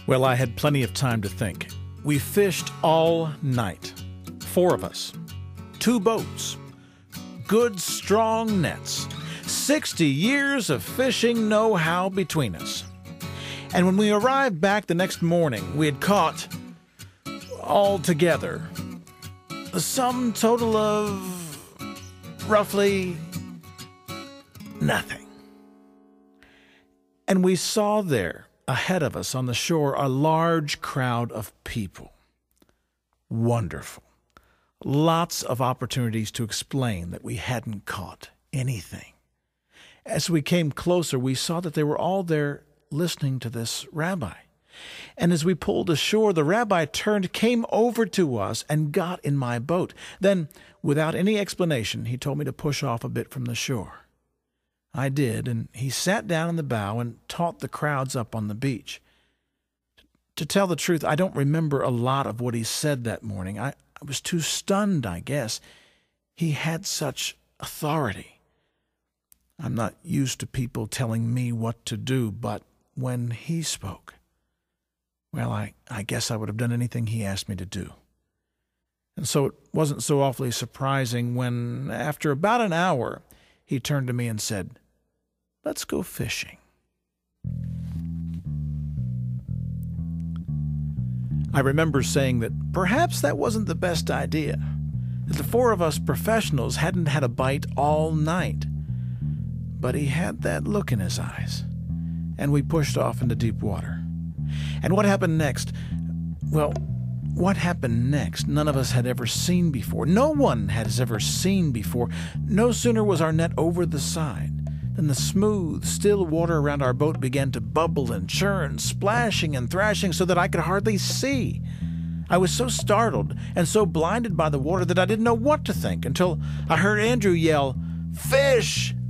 Well, I had plenty of time to think. We fished all night. 4 of us. 2 boats. Good, strong nets. 60 years of fishing know-how between us. And when we arrived back the next morning, we had caught, all together, the sum total of roughly nothing. And we saw there, ahead of us on the shore, a large crowd of people. Wonderful. Lots of opportunities to explain that we hadn't caught anything. As we came closer, we saw that they were all there listening to this rabbi. And as we pulled ashore, the rabbi turned, came over to us, and got in my boat. Then, without any explanation, he told me to push off a bit from the shore. I did, and he sat down in the bow and taught the crowds up on the beach. To tell the truth, I don't remember a lot of what he said that morning. I was too stunned, I guess. He had such authority. I'm not used to people telling me what to do, but when he spoke, well, I guess I would have done anything he asked me to do. And so it wasn't so awfully surprising when, after about an hour, he turned to me and said, "Let's go fishing." I remember saying that perhaps that wasn't the best idea, that the 4 of us professionals hadn't had a bite all night. But he had that look in his eyes, and we pushed off into deep water. And what happened next? Well, what happened next none of us had ever seen before. No one has ever seen before. No sooner was our net over the side than the smooth, still water around our boat began to bubble and churn, splashing and thrashing so that I could hardly see. I was so startled and so blinded by the water that I didn't know what to think until I heard Andrew yell, "Fish!